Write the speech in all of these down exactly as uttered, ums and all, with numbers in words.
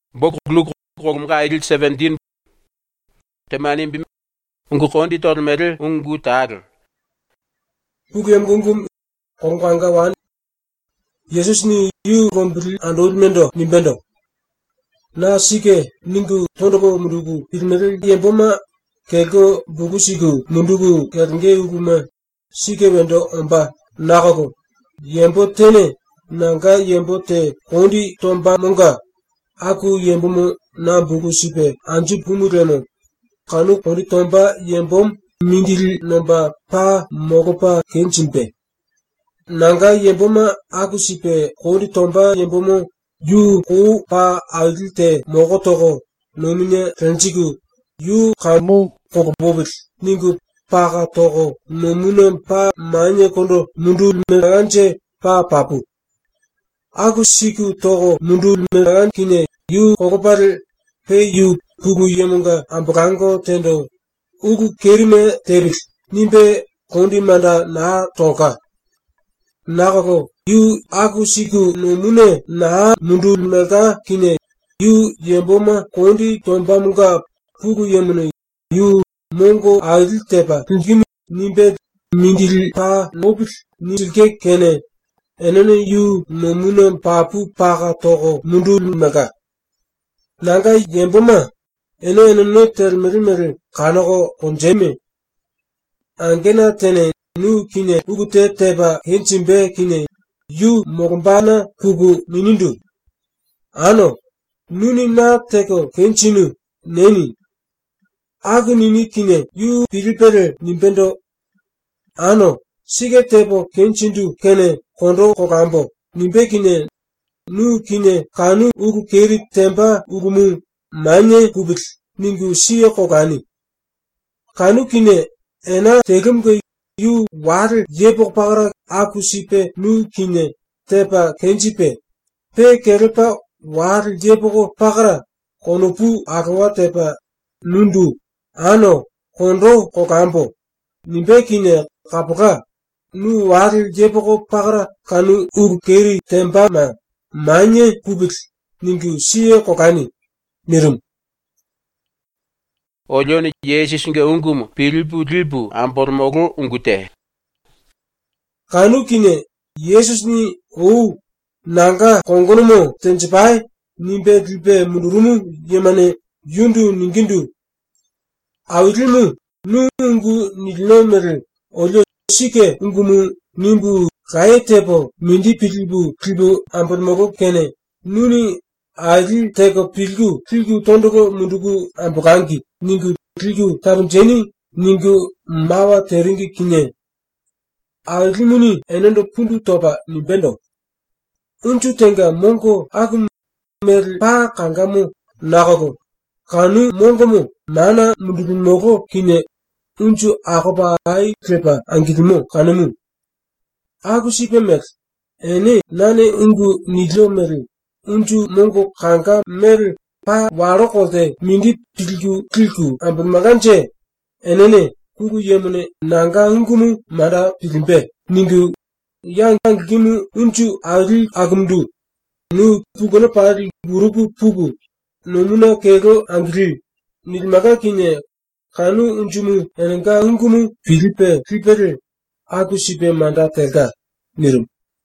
Bok gluk rogum rail seventeen. Temanim bim. Ungu kondi tormedel ungu tagel. Bugem gungum kongwanga wan. Jesus ni yu rombri andolmendo nimbendo. Na sike ningu tondoko mundugu ilmedel yemboma kego bugu sigu mundugu kernge uguma sike wendo omba nakago. Yembo tene nanga yembo te kondi tomba munga. Aku yembomo na bugu sipe anju pumuremo. Kanu kondi tomba yembom mindil nomba pa mogopa kenchimpe. Nanga yemboma aku sipe kondi tomba yembomo yu ku pa agilte mogotogo nomine renchigu yu kamu kogobobit ningu paga togo nomune pa manye kondo mundul meganche pa papu. Aku siku togo mundul megan kine yu kogopar pe yu pugu yemunga ambukango tendo ugu kerime tebit nimbe kondi manda na tonka. Nakago yu aku siku nomune na mundul mega kine yu yemboma kondi tomba munga pugu yemune yu mongo agil teba kimi nimbe mindil pa nobit nilke kene enene yu nomune papu paga togo mundul mega. Nanga yemboma ene enene termerimere kanogo konjeme. Angena tene nu kine ugu te teba henchimbe kine yu mogombana pugu minindu. Ano nuni na teko henchinu neni. Agu nini kine yu pilipere nimbendo. Ano sige tebo henchindu kene kondo kogambo nimbe kine nu kine kanu ugu keri temba ugumu manye kubit ningu siye kogani. Kanu kine ena tegumge yu war yebok pagara aku sipe nu kine teba kenjipe. Pe kerepa war yeboko pagara konopu agawa teba nundu. Ano kondo kogambo nimbe kine kapuka nu war yeboko pagara kanu ugu keri temba ma manye kubit ningu siye kogani mirum. Olyoni Jesus nge ungumu pilbu dilbu ambormogu ungute. Kanu kine Jesus ni ou nanga kongonomo tenjipai nimbe dilbe mundurumu yemane yundu ningindu. Awilimu nu ungu nilomere olyo sike ungumu nimbu kaetebo mindi pilbu pilbu ambormogu kene nuni adi teko pilgu pilgu tondoko mundugu ambukangi ningu pilgu tabunjeni ningu mawa teringi kine. Alimuni enendo pundu toba nimbendo. Unchu tenga mongo aku meri pa kangamu nakago. Kanu mongo mo mana mundugu mogo kine unchu akoba ai trepa angitimo kanumu. Aku sipe mer ene nane ungu nidlo meri. Unchu mongo kanga meri pa warokote mindi pilgu pilgu ambumaganche enene kugu yemune nanga ungumu mada pilimbe ningu yang gimu unchu agri agumdu nu pugono pari gurupu pugu nomuna kego angri nilmaga kine kanu unchumu enanga ungumu pilipe pilipere aku sipe manda tega nirum.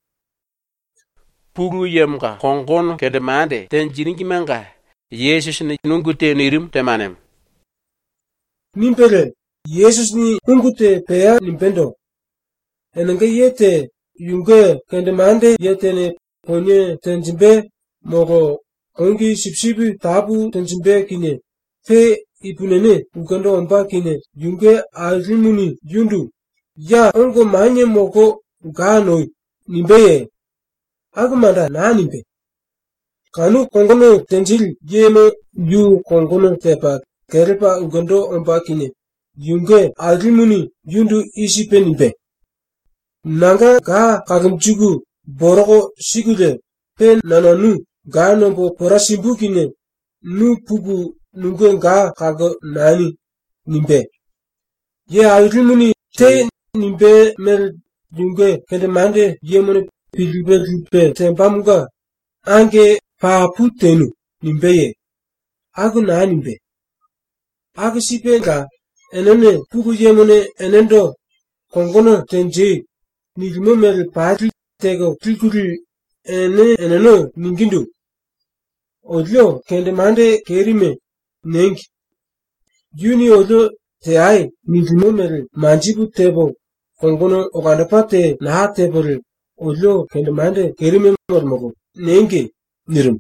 Pugu yemga kongon kedemande ten jiringi menga Jesus ni nungute nirim temanem. Nimpere Jesus ni ungute pea nimpendo. Enenge yete yunge kendemande yete ne ponye tenjimbe mogo kongi sipsibi tabu tenjimbe kine. Fe ipunene ugando omba kine yunge alimuni yundu. Ya ongo manye mogo uganoi nimbeye. Agumanda na nimbe. Kanu kongono tenjil yeme yu kongono tepa kerepa ugando omba kine. Yunge alimuni yundu isipe nimbe. Nanga ga kagamchugu borogo sigule pen nananu ga nombo porasimbu kine nu pugu nunge ga kago nani nimbe. Ye alimuni te nimbe mer yunge kendemande yemone pilbe pilbe tempamuga ange pa putenu nimbeye. Aku na nimbe. Aku sipenga enene puku yemone enendo kongono tenje nilimo meri pati tego tilkuri ene eneno ningindu. Odlo kende mande kerime nengi. Yuni odlo te ai nilimo meri manjibu tebo kongono okandapate naha tebore odlo kende mande kerime mormogo nengi nirum.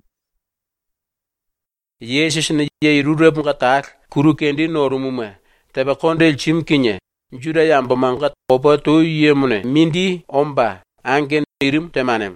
Yesus ni ye rurep ngatar kuru kendi norumume tebe konde chimkinye juda yamba manga oba to yemune mindi omba angen irim temanem.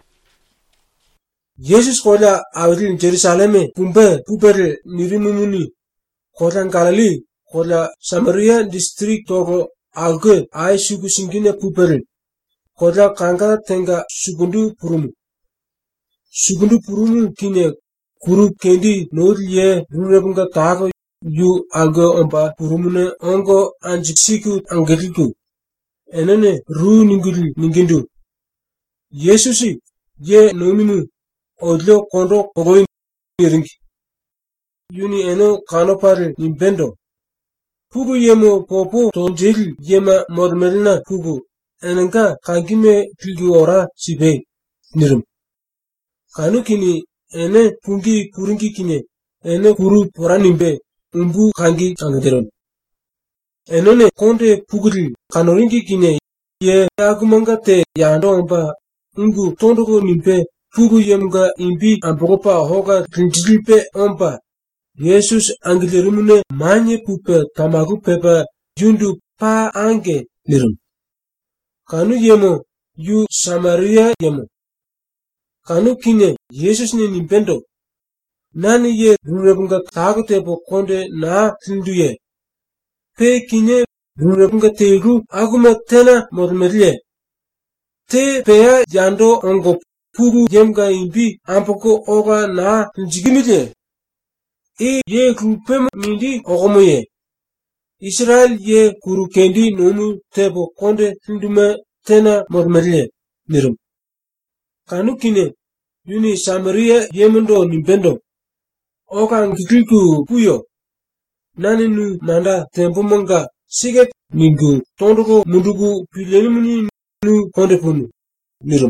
Yesus kola awil Jerusalem pumbe pubere nirimumuni kola Galili kola Samaria district togo alge ay sugu singine pubere kola kanga tenga sugundu purumu sugundu purumu kine kuru kendi noriye rurebunga tago yu algo omba purumune ongo anjiksiku angeliku enene ru ningiri ningindu Yesusi ye nominu odlo kondo kogoin ringi yuni eno kanopare nimbendo pugu yemo popo tonjeli yema mormelina pugu enenka kangime pilgi ora sibe nirum kanu kini ene pungi kuringi kine ene kuru poranimbe umbu kangi kangeron enone konde pugri kanoringi kine ye agumanga te yando omba ungu tondoko nimbe pugu yemga imbi ambogopa hoga rindilipe omba Yesus angilerumune manye pupe tamagu pepa yundu pa ange nirum kanu yemo yu Samaria yemo kanu kine Yesus ni nimbendo nani ye rurebunga tagotebo konde na tinduye pe kine rurebunga tegu aguma tena mormerie te pea yando ongo pugu yemga imbi ampoko oga na tinjigimile e ye grupem mindi ogomoye Israel ye kuru kendi nomu tebo konde tindume tena mormerie nirum kanu kine yuni Samaria yemundo nimbendo oka ngikliku puyo nani nu manda tempo monga siget ningu tondoko mundugu pilenimuni nu konde punu nirum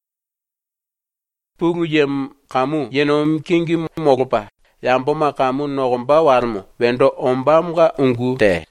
Pugu yem kamu yenom kingi mogopa yambo makamu nogomba warmo wendo omba mga ungu te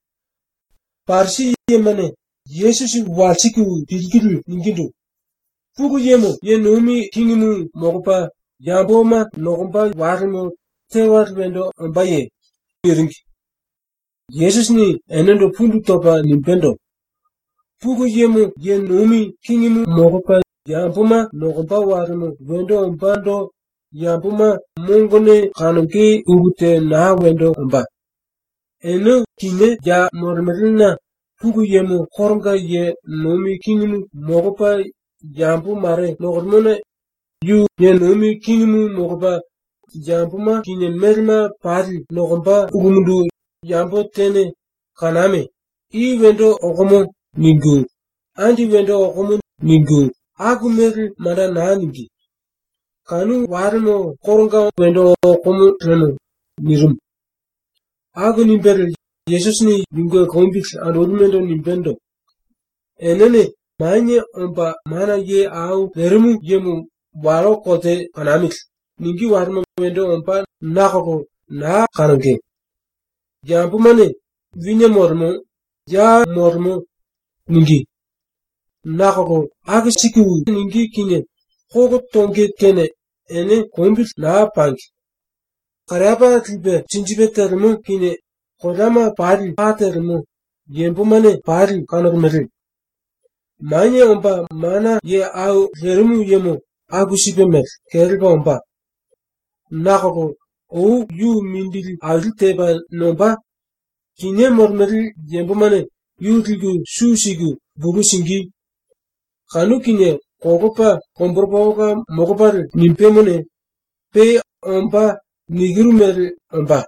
Parsi yemane Yesus walsiku dilgiru ningindu pugu yemo ye nomi kingimu mogopa yambo ma nogomba warmo tewar wendo ombaye ringi Yesus ni enendo pundu topa nimbendo pugu yemo ye nomi kingimu mogopa yambo ma nogomba warmo wendo ombando yambo ma mongone kanonke ugute na wendo omba eno kine ya mormelina pugu yemo koronga ye nomi kingimu mogopa yambo mare nogormone yu ye nomi kingimu mogopa yambo ma kine merma pari nogomba ugumundu yambo tene kaname i wendo ogomo ningu andi wendo ogomo ningu agumeri manda na ningi kanu warmo koronga wendo ogomo reno nirum agu nimbere Yesus ni ningu kombix adodumendo nimbendo enene manye omba mana ye au lerumu yemu waro kote kanamix ningi warmo wendo omba nakoko na kanonge Jambu mane vinya mormo ya mormo ningi nakoko agi sikiwu ningi kine kogo tonge kene ene kombis na pangi karaba tibe chinjibe termo kine kodama pari patermo yembu mane pari kanogmeri manye omba mana ye au lerumu yemo agu sibe mer keriba omba nakoko ou yu mindili agiteba nomba kine mormeri yembo mane yu tigu susigu bugu singi kanu kine kogopa komborboga mogobar nimpemone pe omba nigirumeri omba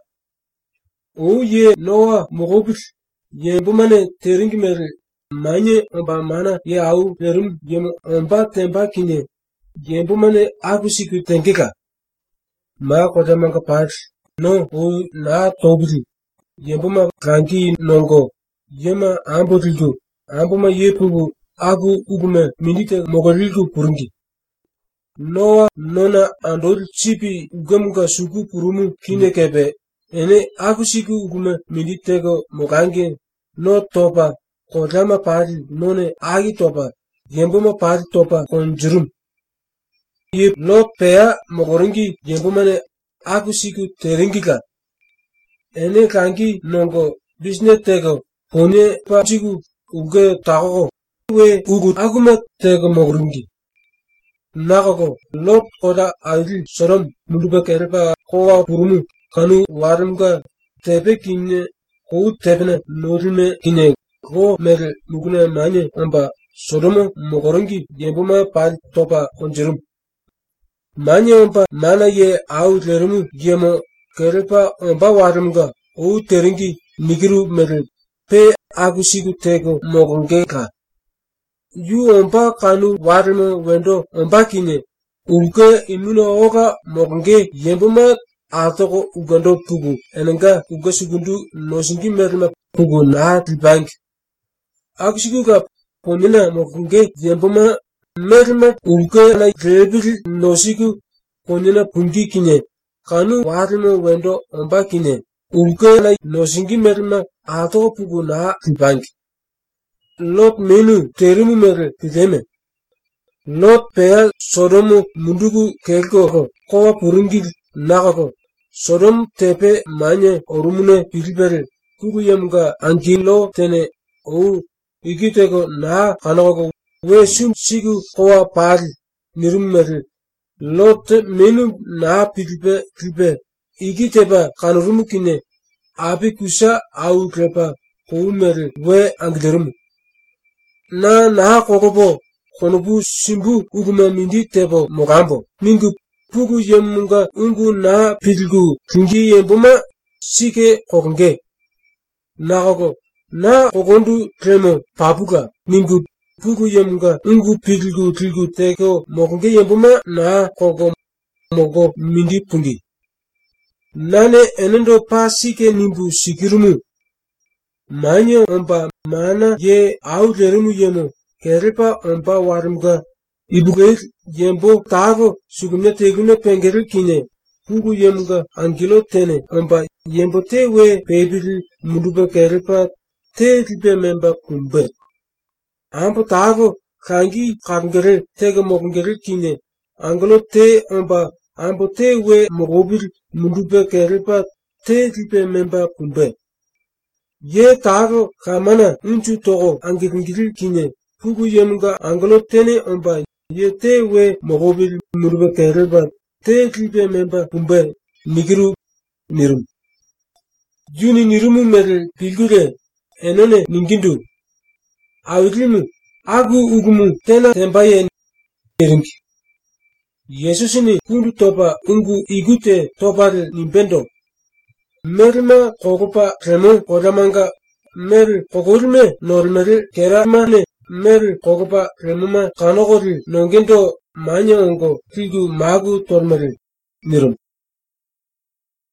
ou ye noa mogobir yembo mane teringi meri manye omba mana ye au lerum yemo omba temba kine yembo mane agusiku tengeka ma kodamanga pat no o na tobri yembuma kanki nongo yema ambotilgo ambuma yepugu agu ugume minite mogorilgu purungi noa nona andor chipi ugamuga suku purumu kine kebe ene agu siku ugume minitego mogange no topa kodama pari none agi topa yembuma pari topa konjurum ye lo pea mogoringi yembumane agu siku teringika ene kanki nongo business tego pone pa siku uge tago we ugu aguma tego mogoringi nagogo lot koda aili sorom munduba kereba kowa purumu kanu warumga tebe kinne ko tebne norime kinne ko mere mugune manye amba sodomo mogoringi yembuma pal topa konjerum manye amba mana ye au lerumu yemo kereba amba warumga o teringi nigiru mere pe agusigu tego mogongeka yu omba kanu warimo wendo omba kine ulke imuno oga mogonge yembuma atoko ugando pugu enenga uga sugundu nosingi merima pugu na bank agusigu ponina mogonge yembuma merima ulke na rebiri nosigu ponina pungi kine kanu warimo wendo omba kine ulke na nosingi merima atoko pugu na bank lot menu terimu mere pideme lot pea sodomu mundugu kelko kowa purungi nakako sodom tepe manye orumune pilibere kugu yemga ankilo tene ou igitego na kanoko we sum sigu kowa pari nirum mere lot menu na pilibe klibe igiteba kanurumu kine abi kusa au krepa kou mere we anglerum na na kokobo konobu simbu ugume mindi tebo mogambo mingu pugu yemunga ungu na pilgu kingi yembuma sike kokonge na koko na kokondu tremo papuga mingu pugu yemunga ungu pilgu pilgu teko mokonge yembuma na koko mogo mindi pungi nane enendo pa sike nimbu sikirumu manyo omba mana ye au lerumu yemo kerepa omba warumga ibuge yembo tago sugumya tegune pengeri kine pugu yemuga angilo tene omba yembo te we pebili munduba kerepa te libe memba kumbe ambo tago kangi kangere tega mogongeri kine angilo te omba ambo te we mogobili munduba kerepa te libe memba kumbe ye tago kamana unchu togo angiringiri kine pugu yemuga anglo tene omba ye te we mogobil murbe kereba te klibe memba kumbe nigiru nirum juni nirumu mere pilgure enone ningindu awilimu agu ugumu tena tembaye niringi yesusini kundu topa ungu igute topare nimbendo merima kokopa remo kodamanga mer kokorme normere keramane mer kokopa remuma kanogori nongendo manya ongo tigu magu tormere nirum